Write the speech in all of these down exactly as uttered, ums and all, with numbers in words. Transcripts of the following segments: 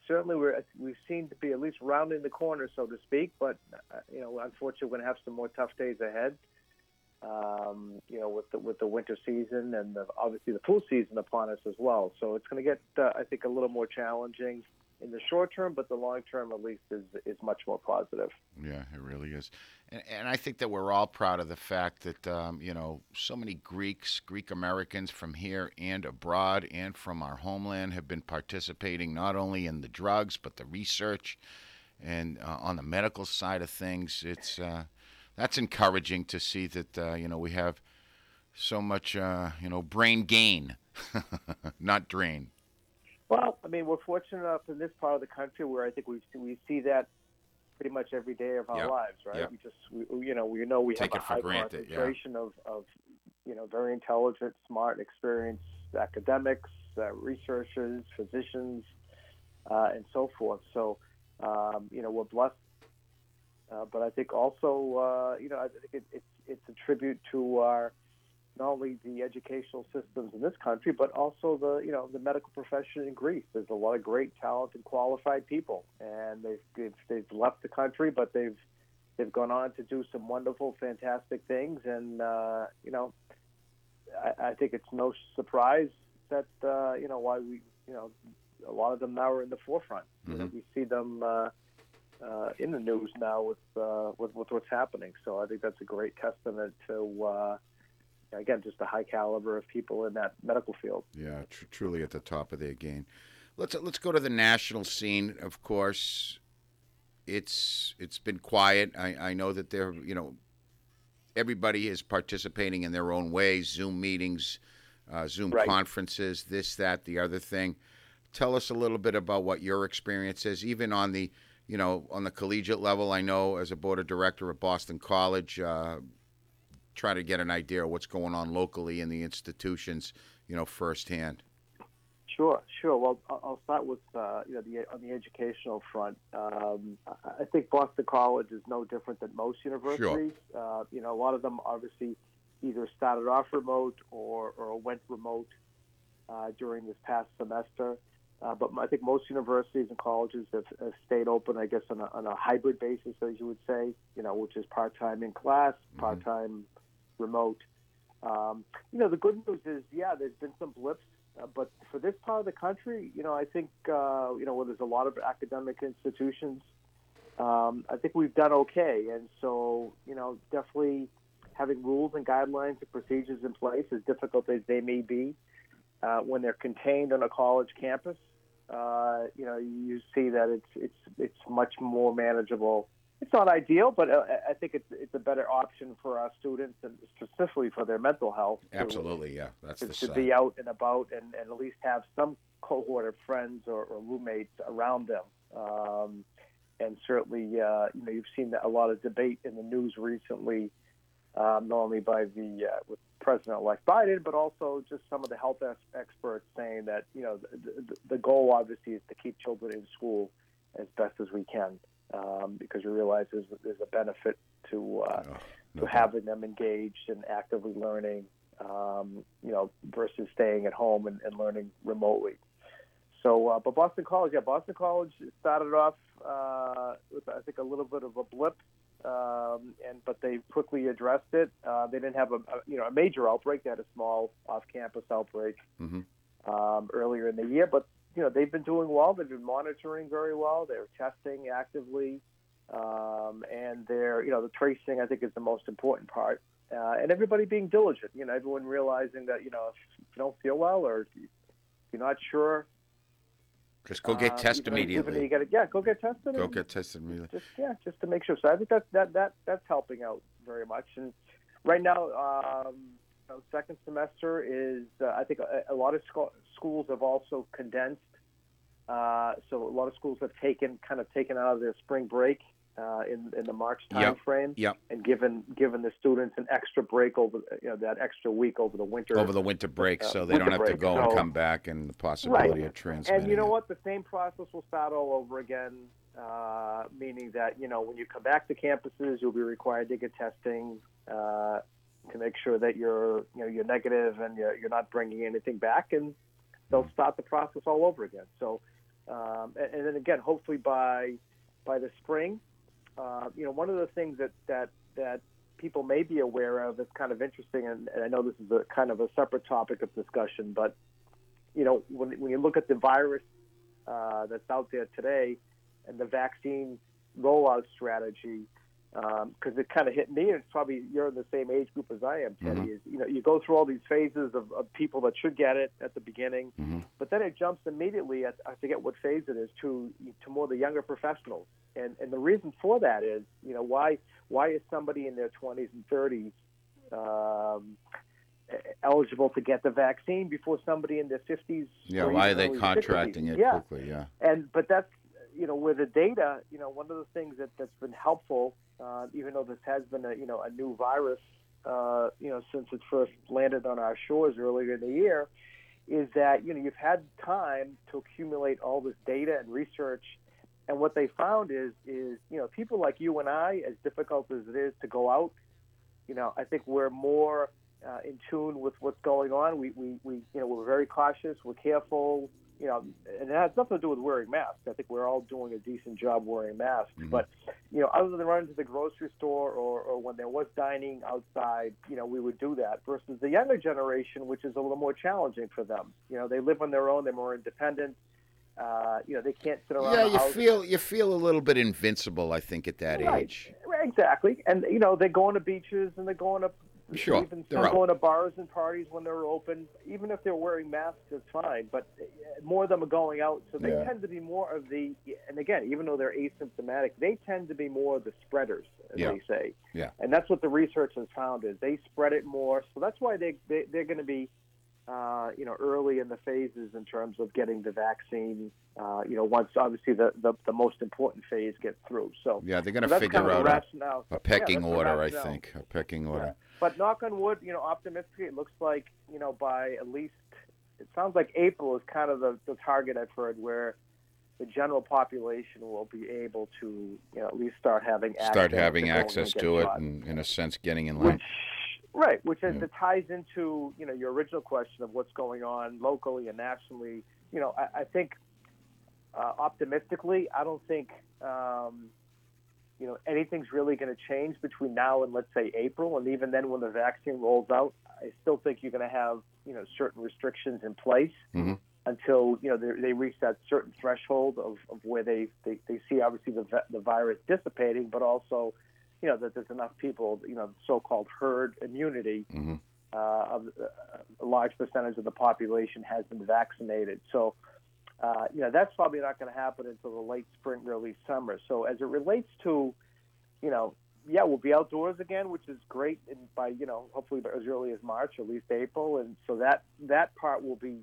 certainly we're we seem to be at least rounding the corner, so to speak. But uh, you know, unfortunately, we're going to have some more tough days ahead. Um, you know, with the with the winter season and the, obviously the flu season upon us as well. So it's going to get, uh, I think, a little more challenging in the short term, but the long term, at least, is is much more positive. Yeah, it really is, and, and I think that we're all proud of the fact that um, you know so many Greeks, Greek Americans from here and abroad, and from our homeland have been participating not only in the drugs but the research, and uh, on the medical side of things. It's uh, that's encouraging to see that uh, you know we have so much uh, you know brain gain, not drain. Well, I mean, we're fortunate enough in this part of the country where I think we we see that pretty much every day of our Yep. lives, right? Yep. We just, we, you know, we know we Take have it a for high granted, yeah. concentration of, of, you know, very intelligent, smart, experienced academics, uh, researchers, physicians, uh, and so forth. So, um, you know, we're blessed. Uh, but I think also, uh, you know, I think it, it's it's a tribute to our not only the educational systems in this country, but also the you know the medical profession in Greece. There's a lot of great, talented, qualified people, and they've they've, they've left the country, but they've they've gone on to do some wonderful, fantastic things. And uh, you know, I, I think it's no surprise that uh, you know why we you know a lot of them now are in the forefront. Mm-hmm. You know, we see them. Uh, Uh, in the news now with, uh, with with what's happening, so I think that's a great testament to uh, again just the high caliber of people in that medical field. Yeah, tr- truly at the top of their game. Let's let's go to the national scene. Of course, it's it's been quiet. I, I know that there you know everybody is participating in their own ways. Zoom meetings, uh, Zoom Right. conferences, this, that, the other thing. Tell us a little bit about what your experience is, even on the you know, on the collegiate level. I know as a board of director at Boston College, uh, try to get an idea of what's going on locally in the institutions, you know, firsthand. Sure, sure. Well, I'll I'll start with uh, you know the on the educational front. Um, I I think Boston College is no different than most universities. Sure. Uh, you know, a lot of them obviously either started off remote or or went remote uh, during this past semester. Uh, but I think most universities and colleges have, have stayed open, I guess, on a, on a hybrid basis, as you would say, you know, which is part-time in class, mm-hmm. part-time remote. Um, you know, the good news is, yeah, there's been some blips, uh, but for this part of the country, you know, I think, uh, you know, where there's a lot of academic institutions, um, I think we've done okay. And so, you know, definitely having rules and guidelines and procedures in place, as difficult as they may be, uh, when they're contained on a college campus, Uh, you know, you see that it's it's it's much more manageable. It's not ideal, but uh, I think it's it's a better option for our students and specifically for their mental health. Absolutely, to, yeah, that's to, the to side. be out and about and, and at least have some cohort of friends or, or roommates around them. Um, and certainly, uh, you know, you've seen a lot of debate in the news recently, um, not only by the uh, with President-elect Biden, but also just some of the health experts saying that, you know, the, the, the goal obviously is to keep children in school as best as we can, um, because we realize there's, there's a benefit to uh, oh, no to having them engaged and actively learning, um, you know, versus staying at home and, and learning remotely. So, uh, but Boston College, yeah, Boston College started off uh, with, I think, a little bit of a blip. Um, and but they quickly addressed it. Uh, they didn't have a, a you know a major outbreak. They had a small off-campus outbreak mm-hmm. um, earlier in the year, but you know they've been doing well. They've been monitoring very well. They're testing actively, um, and they're you know the tracing I think is the most important part. Uh, and everybody being diligent. You know, everyone realizing that you know if you don't feel well or if you're not sure. Just go get uh, tested you know, immediately. You gotta, yeah, go get tested. Go get tested immediately. Just yeah, just to make sure. So I think that that that that's helping out very much. And right now, um, you know, second semester is uh, I think a, a lot of sco- schools have also condensed. Uh, so a lot of schools have taken kind of taken out of their spring break uh, in in the March time yep. frame, yep. and given given the students an extra break over you know that extra week over the winter over the winter break, uh, so they don't have break. to go so, and come back, and the possibility right. of transmitting. And you know it. what? The same process will start all over again, uh, meaning that you know when you come back to campuses, you'll be required to get testing uh, to make sure that you're you know you're negative and you're, you're not bringing anything back, and they'll start the process all over again. So. Um, and, and then again, hopefully by by the spring, uh, you know, one of the things that, that, that people may be aware of that's kind of interesting, and, and I know this is a kind of a separate topic of discussion, but, you know, when, when you look at the virus uh, that's out there today and the vaccine rollout strategy, because um, it kind of hit me, and it's probably you're in the same age group as I am, Teddy. Mm-hmm. Is you know you go through all these phases of, of people that should get it at the beginning, mm-hmm. but then it jumps immediately at I forget what phase it is to to more the younger professionals, and and the reason for that is you know why why is somebody in their twenties and thirties um, eligible to get the vaccine before somebody in their fifties? Yeah, why are they contracting sixties? it Yeah. quickly? Yeah, and but that's you know with the data, you know one of the things that that's been helpful. Uh, even though this has been a you know a new virus, uh, you know since it first landed on our shores earlier in the year, is that you know you've had time to accumulate all this data and research, and what they found is is you know people like you and I, as difficult as it is to go out, you know I think we're more uh, in tune with what's going on. We, we we you know we're very cautious, we're careful. You know, and it has nothing to do with wearing masks. I think we're all doing a decent job wearing masks. Mm-hmm. But, you know, other than running to the grocery store or, or when there was dining outside, you know, we would do that versus the younger generation, which is a little more challenging for them. You know, they live on their own. They're more independent. Uh, you know, they can't sit around yeah. the You house. feel you feel a little bit invincible, I think, at that Right. age. Exactly. And, you know, they're going to beaches and they're going to Sure, even they're some out. going to bars and parties when they're open. Even if they're wearing masks, it's fine. But more of them are going out, so they Yeah. tend to be more of the. And again, even though they're asymptomatic, they tend to be more of the spreaders, as Yeah. they say. Yeah. And that's what the research has found is they spread it more. So that's why they, they they're going to be, uh, you know, early in the phases in terms of getting the vaccine. Uh, you know, once obviously the, the, the most important phase gets through. So Yeah, they're going so to that's figure kind of out the a, rationale. a pecking Yeah, that's the order, I rationale. think. A pecking order. Yeah. But knock on wood, you know, optimistically, it looks like, you know, by at least, it sounds like April is kind of the, the target I've heard where the general population will be able to, you know, at least start having access Start having to going access and to get it, shot. and in a sense, getting in line. Which, right, which is, Yeah. it ties into, you know, your original question of what's going on locally and nationally. You know, I, I think uh, optimistically, I don't think, um, you know, anything's really going to change between now and, let's say, April. And even then, when the vaccine rolls out, I still think you're going to have, you know, certain restrictions in place Mm-hmm. until, you know, they, they reach that certain threshold of, of where they, they, they see, obviously, the, the virus dissipating, but also, you know, that there's enough people, you know, so-called herd immunity. Mm-hmm. Uh, of, uh, a large percentage of the population has been vaccinated. So, uh, you know, that's probably not going to happen until the late spring, early summer. So as it relates to, you know, yeah, we'll be outdoors again, which is great. And by, you know, hopefully as early as March, at least April. And so that, that part will be,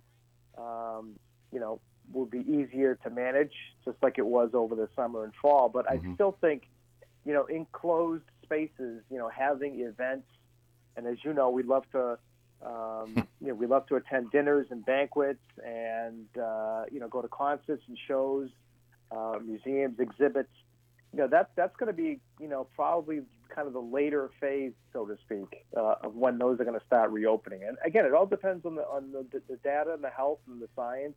um, you know, will be easier to manage, just like it was over the summer and fall. But Mhm. I still think, you know, enclosed spaces, you know, having events, and as you know, we love to, um, you know, we love to attend dinners and banquets, and uh, you know, go to concerts and shows, uh, museums, exhibits. You know, that's that's going to be, you know, probably kind of the later phase, so to speak, uh, of when those are going to start reopening. And again, it all depends on the on the, the data and the health and the science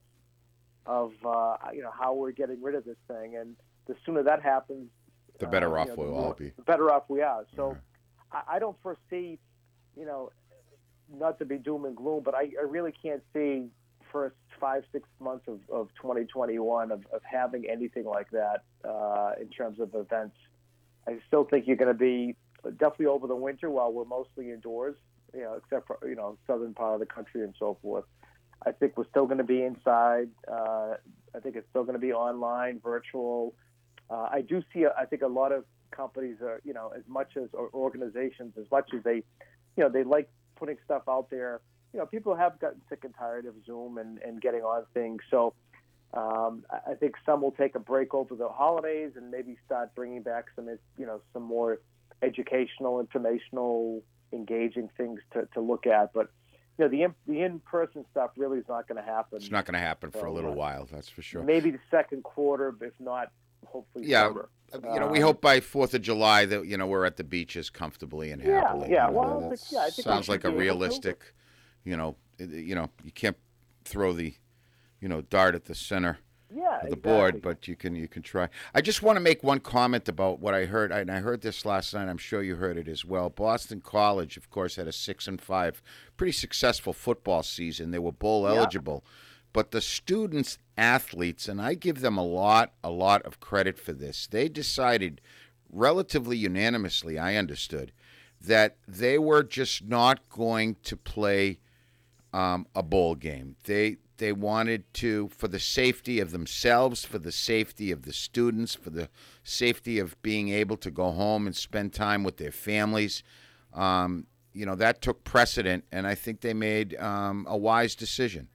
of uh, you know how we're getting rid of this thing. And the sooner that happens, The better uh, off you know, we'll the all more- be. The better off we are. So Yeah. I, I don't foresee, you know, not to be doom and gloom, but I, I really can't see first five, six months of, of twenty twenty-one of, of having anything like that uh, in terms of events. I still think you're going to be definitely over the winter while we're mostly indoors, you know, except for, you know, southern part of the country and so forth. I think we're still going to be inside. Uh, I think it's still going to be online, virtual. Uh, I do see, I think a lot of companies are, you know, as much as, or organizations, as much as they, you know, they like putting stuff out there. You know, people have gotten sick and tired of Zoom and, and getting on things. So um, I I think some will take a break over the holidays and maybe start bringing back some, you know, some more educational, informational, engaging things to, to look at. But, you know, the in, the in-person stuff really is not going to happen. It's not going to happen for a So, little uh, while, that's for sure. Maybe the second quarter, if not, hopefully Yeah, summer. You know, we Um, hope by fourth of July that, you know, we're at the beaches comfortably and Yeah, happily. yeah, You know, well, that but, yeah, I think we sounds should like a be able to. realistic, you know, it- you know, you can't throw the, you know, dart at the center Yeah, of the exactly. board, but you can you can try. I just want to make one comment about what I heard, and I heard this last night. I'm sure you heard it as well. Boston College, of course, had a six and five, pretty successful football season. They were bowl Yeah. eligible, but the students athletes, and I give them a lot a lot of credit for this. They decided relatively unanimously, I understood, that they were just not going to play um, a bowl game. They they wanted to, for the safety of themselves, for the safety of the students, for the safety of being able to go home and spend time with their families. Um, you know, that took precedent, and I think they made um, a wise decision.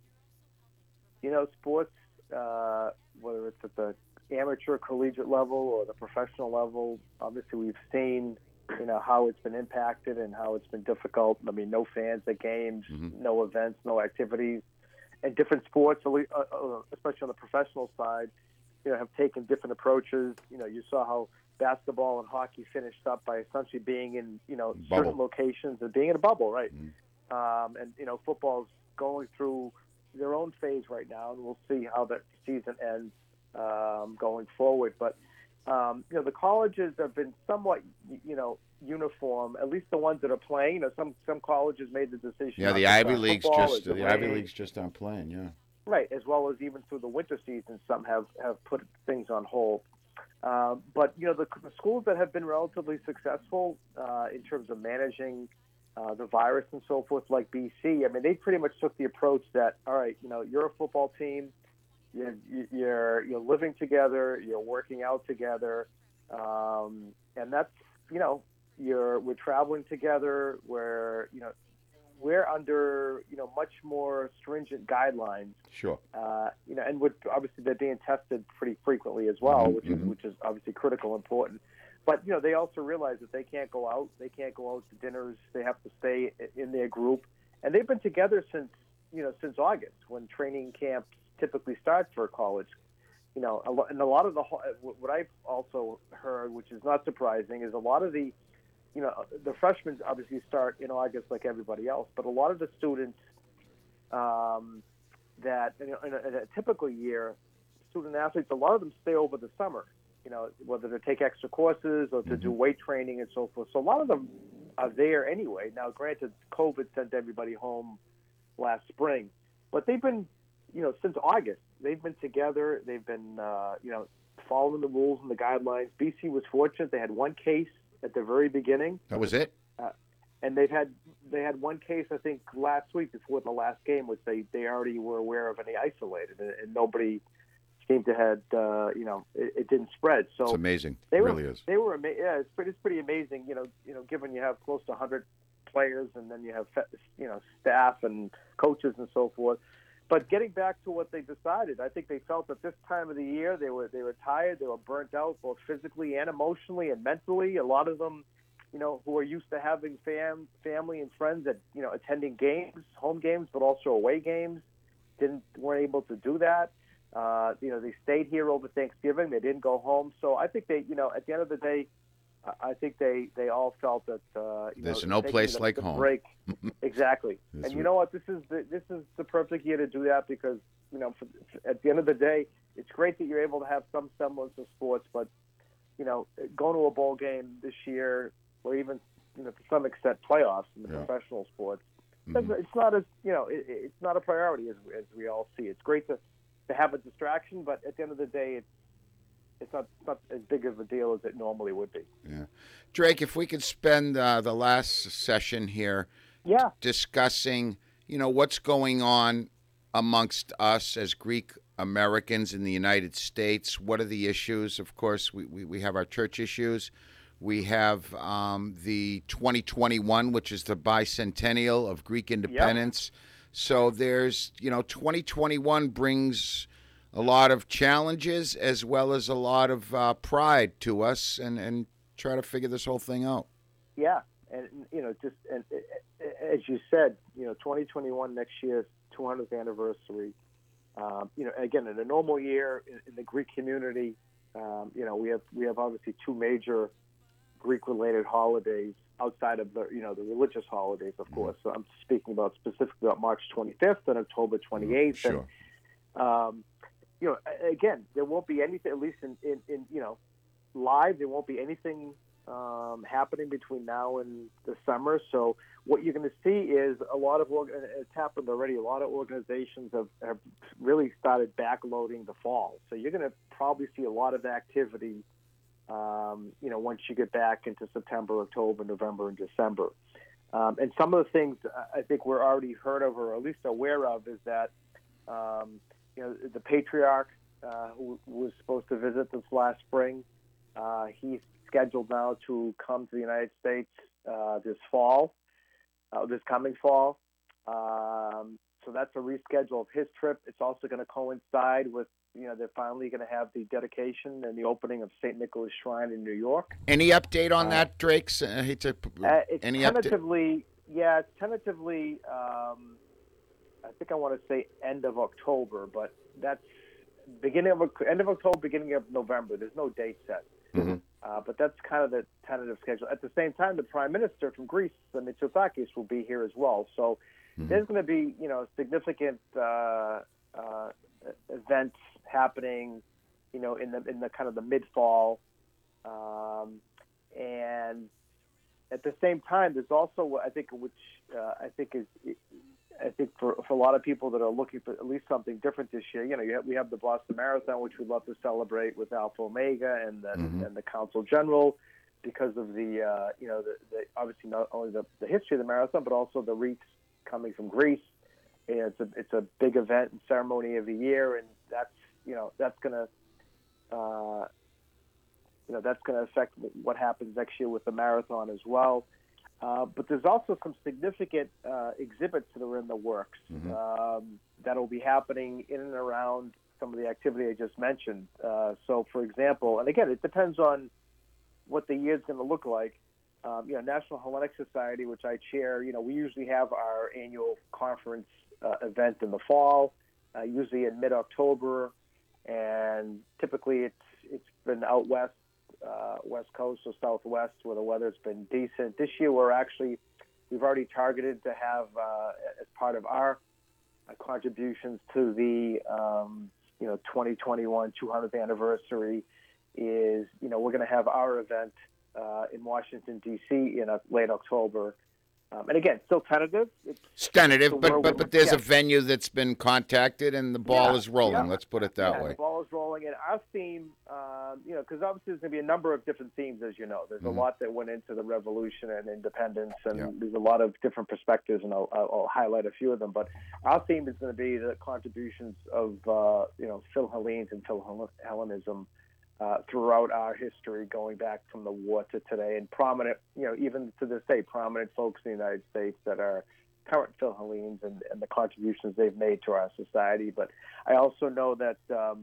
You know, sports, uh, whether it's at the amateur collegiate level or the professional level, obviously we've seen, you know, how it's been impacted and how it's been difficult. I mean, no fans at games, Mm-hmm. no events, no activities. And different sports, uh, uh, especially on the professional side, you know, have taken different approaches. You know, you saw how basketball and hockey finished up by essentially being in, you know, Bubble. certain locations and being in a bubble, right? Mm-hmm. Um, and, you know, football's going through their own phase right now, and we'll see how that season ends um, going forward. But, um, you know, the colleges have been somewhat, you know, uniform, at least the ones that are playing. You know, some, some colleges made the decision. Yeah, not the to Ivy start Leagues football just or the Ivy delay. Leagues just aren't playing. Yeah. Right, as well as even through the winter season, some have, have put things on hold. Uh, but, you know, the, the schools that have been relatively successful uh, in terms of managing uh, the virus and so forth, like B C, I mean, they pretty much took the approach that, all right, you know, you're a football team, you're, you're, you're living together, you're working out together, um, and that's, you know, you're, we're traveling together, we're, you know, we're under, you know, much more stringent guidelines. Sure. Uh, you know, and with, obviously they're being tested pretty frequently as well, Mm-hmm, which is mm-hmm. which is obviously critical, important. But you know, they also realize that they can't go out, they can't go out to dinners, they have to stay in their group, and they've been together since you know since August when training camps typically start for college. You know, a lo- and a lot of the what I've also heard, which is not surprising, is a lot of the you know, the freshmen obviously start in August like everybody else, but a lot of the students um, that in a, in, a, in a typical year, student athletes, a lot of them stay over the summer, you know, whether to take extra courses or to Mm-hmm. do weight training and so forth. So a lot of them are there anyway. Now, granted, COVID sent everybody home last spring, but they've been, you know, since August, they've been together. They've been, uh, you know, following the rules and the guidelines. B C was fortunate. They had one case at the very beginning, That was it. uh, and they've had they had one case I think last week before the last game, which they, they already were aware of, and they isolated, and, and nobody seemed to had uh, you know it, it didn't spread. So It's amazing. they It were really is. they were ama- yeah it's pretty it's pretty amazing. You know you know given you have close to one hundred players and then you have you know staff and coaches and so forth. But getting back to what they decided, I think they felt at this time of the year they were they were tired, they were burnt out both physically and emotionally and mentally. A lot of them, you know, who are used to having fam family and friends that you know attending games, home games, but also away games, didn't weren't able to do that. Uh, you know, they stayed here over Thanksgiving. They didn't go home. So I think they, you know, at the end of the day, I think they, they all felt that uh, you There's know, no taking place the, like the home. break. Exactly. That's And you right. know what? This is the, this is the perfect year to do that because you know, for, at the end of the day, it's great that you're able to have some semblance of sports, but you know, going to a bowl game this year, or even you know, to some extent, playoffs in the Yeah. professional sports, Mhm. it's not as you know, it, it's not a priority as, as we all see. It's great to, to have a distraction, but at the end of the day, it's it's not, it's not as big of a deal as it normally would be. Yeah. Drake, if we could spend uh, the last session here Yeah. discussing, you know, what's going on amongst us as Greek Americans in the United States. What are the issues? Of course, we, we, we have our church issues. We have um, the twenty twenty-one, which is the bicentennial of Greek independence. So there's, you know, twenty twenty-one brings a lot of challenges as well as a lot of uh, pride to us, and, and try to figure this whole thing out. Yeah, and you know, just and as you said, you know, twenty twenty-one next year's two hundredth anniversary. Um, you know, again, in a normal year in, in the Greek community, um, you know, we have we have obviously two major Greek-related holidays outside of the you know the religious holidays, of course. So I'm speaking about specifically about March twenty-fifth and October twenty-eighth. Sure. And, um, you know, again, there won't be anything, at least in, in, in you know, live, there won't be anything um, happening between now and the summer. So what you're going to see is a lot of, it's happened already, a lot of organizations have, have really started backloading the fall. So you're going to probably see a lot of activity, um, you know, once you get back into September, October, November, and December. Um, and some of the things I think we're already heard of, or at least aware of, is that, um, you know, the patriarch uh, who was supposed to visit this last spring, uh, he's scheduled now to come to the United States uh, this fall, uh, this coming fall. Um, so that's a reschedule of his trip. It's also going to coincide with, you know, they're finally going to have the dedication and the opening of Saint Nicholas Shrine in New York. Any update on Uh, that, Drake? I hate to. Uh, it's Any update? tentatively, yeah, it's tentatively. Um, I think I want to say end of October, but that's beginning of end of October, beginning of November. There's no date set, Mm-hmm. uh, but that's kind of the tentative schedule. At the same time, the Prime Minister from Greece, Mitsotakis, will be here as well. So Mm-hmm. there's going to be, you know, significant uh, uh, events happening, you know, in the in the kind of the mid fall, um, and at the same time, there's also, I think, which uh, I think is, I think for, for a lot of people that are looking for at least something different this year, you know, you have, we have the Boston Marathon, which we'd love to celebrate with Alpha Omega and the, Mhm. and the Council General, because of the, uh, you know, the, the obviously not only the, the history of the marathon, but also the wreaths coming from Greece. And it's a it's a big event and ceremony of the year, and that's you know that's going to. Uh, You know, that's going to affect what happens next year with the marathon as well. Uh, but there's also some significant uh, exhibits that are in the works Mhm. um, that will be happening in and around some of the activity I just mentioned. Uh, so, for example, and again, it depends on what the year's going to look like. Um, you know, National Hellenic Society, which I chair, you know, we usually have our annual conference uh, event in the fall, uh, usually in mid-October, and typically it's it's been out west. Uh, West Coast or Southwest, where the weather's been decent. This year, we're actually we've already targeted to have uh, as part of our uh, contributions to the um, you know twenty twenty-one two hundredth anniversary is you know we're going to have our event uh, in Washington D C in uh, late October. Um, and again, still tentative. It's, It's tentative, so but we're- but but there's yeah. a venue that's been contacted and the ball Yeah, is rolling. yeah. Let's put it that yeah, way. the ball is rolling, and our theme, um, you know, because obviously there's going to be a number of different themes, as you know. There's Mhm. a lot that went into the revolution and independence, and Yeah. there's a lot of different perspectives, and I'll, I'll I'll highlight a few of them. But our theme is going to be the contributions of, uh, you know, Phil Hellenes and Phil Hellenism uh, throughout our history, going back from the war to today, and prominent, you know, even to this day, prominent folks in the United States that are current Phil Hellenes and, and the contributions they've made to our society. But I also know that um,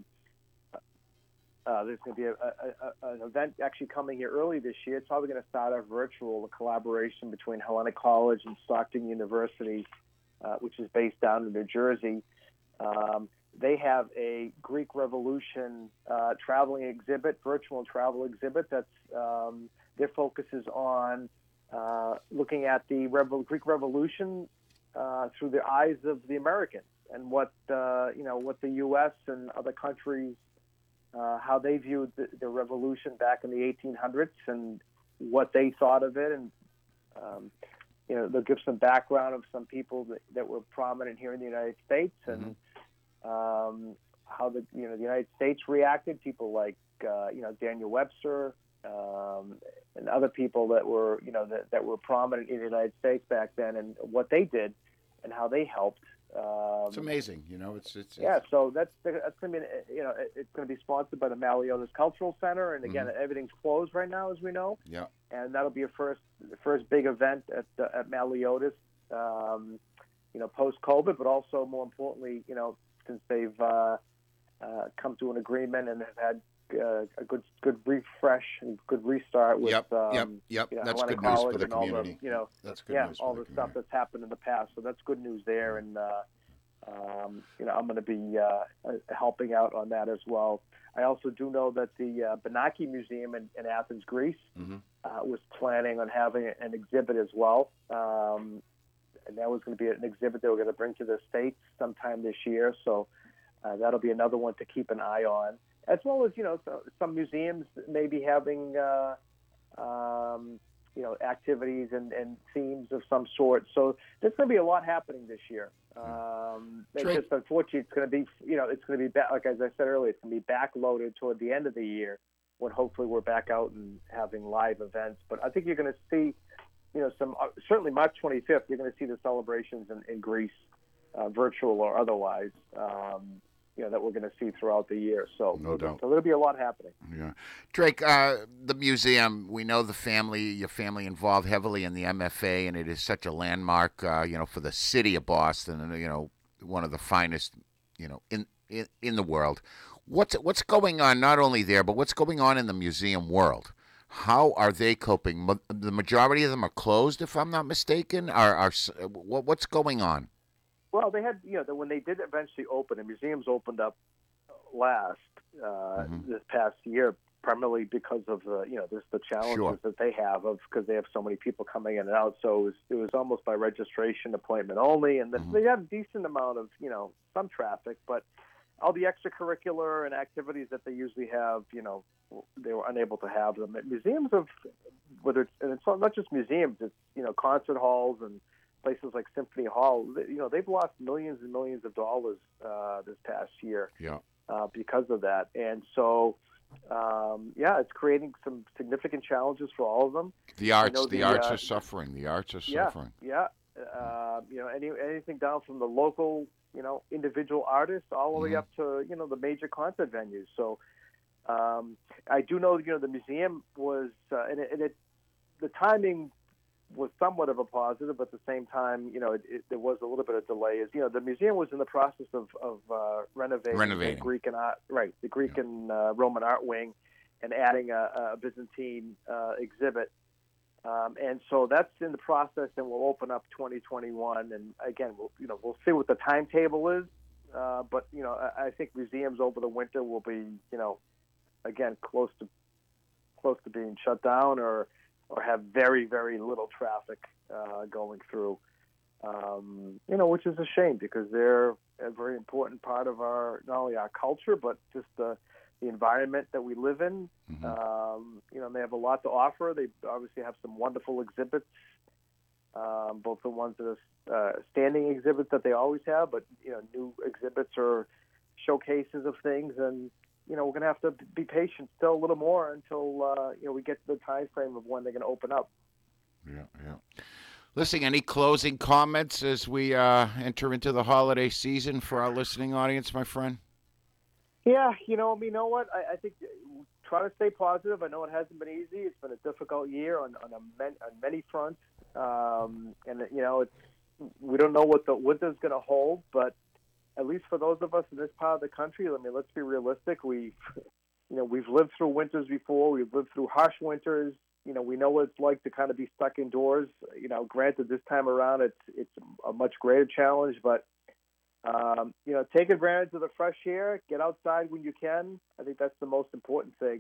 uh, there's going to be a, a, a, an event actually coming here early this year. It's probably going to start off virtual, a collaboration between Hellenic College and Stockton University, uh, which is based down in New Jersey. Um, they have a Greek Revolution uh, traveling exhibit, virtual travel exhibit. That's um, their focus is on uh, looking at the Revo- Greek Revolution uh, through the eyes of the Americans and what uh, you know, what the U S and other countries, uh, how they viewed the, the revolution back in the eighteen hundreds and what they thought of it, and um, you know, they'll give some background of some people that, that were prominent here in the United States and. Mm-hmm. Um, how the you know the United States reacted. People like uh, you know Daniel Webster um, and other people that were you know that, that were prominent in the United States back then, and what they did and how they helped. Um, It's amazing, you know. It's it's, yeah, it's so that's that's going to be you know it's going to be sponsored by the Maliotis Cultural Center, and again Mhm. everything's closed right now, as we know. yeah. And that'll be a first the first big event at uh, at Maliotis, um, you know, post COVID, but also more importantly, you know. Since they've uh, uh, come to an agreement and have had uh, a good good refresh and good restart with Yep, um, yep, yep. you know, That's Hellenic good news for College the and all the community. you know That's good yeah news for all the the stuff community. that's happened in the past. So that's good news there, and uh, um, you know I'm going to be uh, helping out on that as well. I also do know that the uh, Benaki Museum in, in Athens, Greece, Mhm. uh, was planning on having an exhibit as well. Um, and that was going to be an exhibit they were going to bring to the States sometime this year. So Uh, that'll be another one to keep an eye on, as well as, you know, so, some museums may be having, uh, um, you know, activities and, and themes of some sort. So there's going to be a lot happening this year. Um, it's Drake. just unfortunately, it's going to be, you know, it's going to be back, like as I said earlier, it's going to be backloaded toward the end of the year when hopefully we're back out and having live events. But I think you're going to see, you know, some uh, certainly March twenty-fifth, you're going to see the celebrations in, in Greece, uh, virtual or otherwise. Um, you know, that we're going to see throughout the year. So, No doubt. so there'll be a lot happening. Yeah. Drake, uh, the museum, we know the family, your family involved heavily in the M F A, and it is such a landmark, uh, you know, for the city of Boston, and, you know, one of the finest, you know, in, in, in the world. What's, what's going on not only there, but what's going on in the museum world? How are they coping? The majority of them are closed, if I'm not mistaken. Are, are what's going on? Well, they had, you know, when they did eventually open, the museums opened up last uh, mm-hmm. this past year, primarily because of the, you know, just the challenges sure. that they have of because they have so many people coming in and out. So it was, it was almost by registration appointment only, and then mm-hmm. they had a decent amount of, you know, some traffic, but all the extracurricular and activities that they usually have, you know, they were unable to have them. Museums of, whether it's, and it's not just museums, it's, you know, concert halls and places like Symphony Hall, you know, they've lost millions and millions of dollars uh, this past year yeah. uh, because of that. And so, um, yeah, it's creating some significant challenges for all of them. The arts, the, the arts uh, are suffering. The arts are yeah, suffering. Yeah, uh, you know, any anything down from the local, you know, individual artists all the mm-hmm. way up to, you know, the major concert venues. So um, I do know, you know, the museum was, uh, and, it, and it, the timing was somewhat of a positive, but at the same time, you know, it, it, there was a little bit of delay. Is you know, the museum was in the process of of uh, renovating, renovating the Greek and art, right, the Greek yeah. and uh, Roman art wing, and adding a, a Byzantine uh, exhibit. Um, and so that's in the process, and we'll open up twenty twenty-one. And again, we'll you know we'll see what the timetable is. Uh, but you know, I, I think museums over the winter will be you know, again close to close to being shut down or. or have very, very little traffic uh, going through, um, you know, which is a shame because they're a very important part of our, not only our culture, but just the, the environment that we live in. Mm-hmm. Um, you know, they have a lot to offer. They obviously have some wonderful exhibits, um, both the ones that are uh, standing exhibits that they always have, but, you know, new exhibits or showcases of things. And, you know, we're going to have to be patient still a little more until, uh, you know, we get to the time frame of when they're going to open up. Yeah, yeah. Listen, any closing comments as we uh, enter into the holiday season for our listening audience, my friend? Yeah, you know, you know what? I, I think try to stay positive. I know it hasn't been easy. It's been a difficult year on on, a men, on many fronts. Um, and, you know, it's we don't know what the winter's going to hold, but at least for those of us in this part of the country, I mean, let's be realistic. We, you know, we've lived through winters before. We've lived through harsh winters. You know, we know what it's like to kind of be stuck indoors. You know, granted, this time around, it's it's a much greater challenge. But, um, you know, take advantage of the fresh air. Get outside when you can. I think that's the most important thing.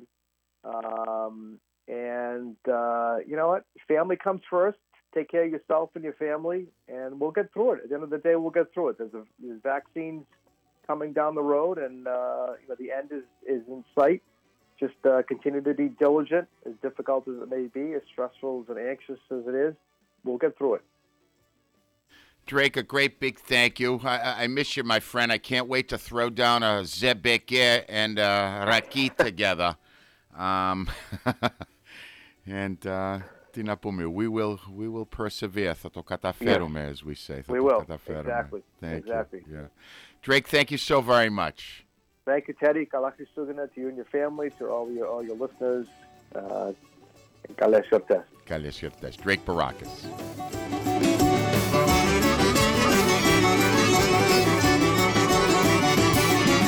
Um, and, uh, you know what? Family comes first. Take care of yourself and your family, and we'll get through it. At the end of the day, we'll get through it. There's, a, there's vaccines coming down the road, and uh, you know the end is, is in sight. Just uh, continue to be diligent, as difficult as it may be, as stressful and anxious as it is. We'll get through it. Drake, a great big thank you. I, I miss you, my friend. I can't wait to throw down a zebeke and a raki together. Um, and... Uh, We will we will persevere. Yes. As we say. We will. Exactly. Thank exactly. you. Yeah. Drake, thank you so very much. Thank you, Teddy. Kalaki Sugana to you and your family, to all your all your listeners. Uh, Drake Baracus.